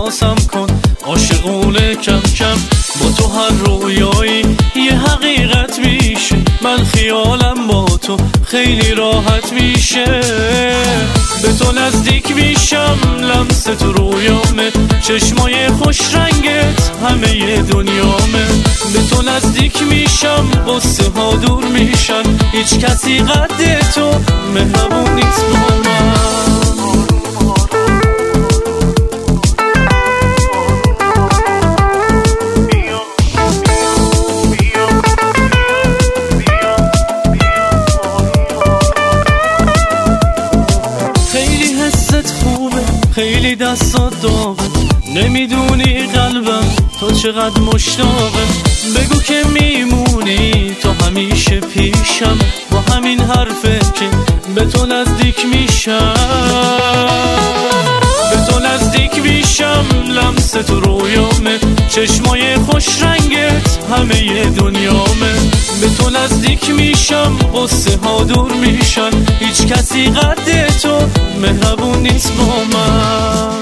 احساسم کن عاشقونه کم کم. با تو هر رویایی یه حقیقت میشه، من خیالم با تو خیلی راحت میشه. به تو نزدیک میشم، لمس تو رویامه، چشمای خوش رنگت همه دنیامه. به تو نزدیک میشم، قصه ها دور میشن، هیچ کسی قد تو مهربون نیست با من. خیلی دستات داغه، نمیدونی قلبم تو چقدر مشتاقه. بگو که میمونی تو همیشه پیشم، با همین حرفه که به تو نزدیک میشم. به تو نزدیک میشم، لمس تو رویامه، چشمای خوش رنگت همه دنیامه. به تو نزدیک میشم، قصه ها دور میشن، هیچ کسی قد تو مهربون نیست با من.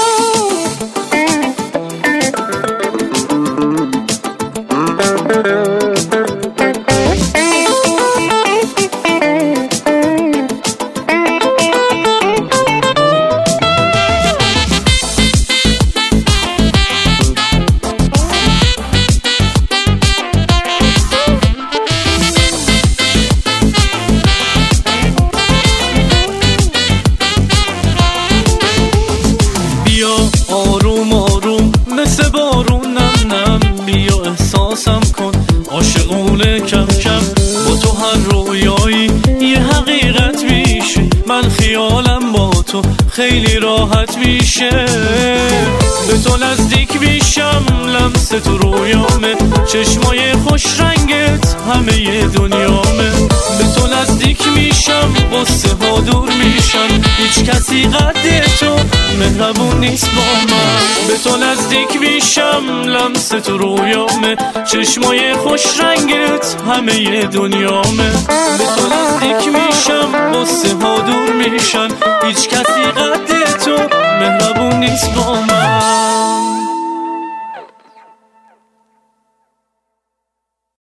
آروم آروم مثل بارون نم نم، بیا احساسم کن عاشقونه کم کم. با تو هر رویایی یه حقیقت میشه، من خیالم با تو خیلی راحت میشه. به تو نزدیک میشم، لمس تو رویامه، چشمای خوش رنگت همه دنیامه. به تو نزدیک میشم، قصه ها دور میشن، هیچ کسی قد تو مهربون نیست با من. به تو نزدیک میشم، لمس تو رویامه، چشمای خوش رنگت همه دنیامه. به تو نزدیک میشم، قصه ها دور میشن، هیچ کسی قد تو مهربون نیست با من.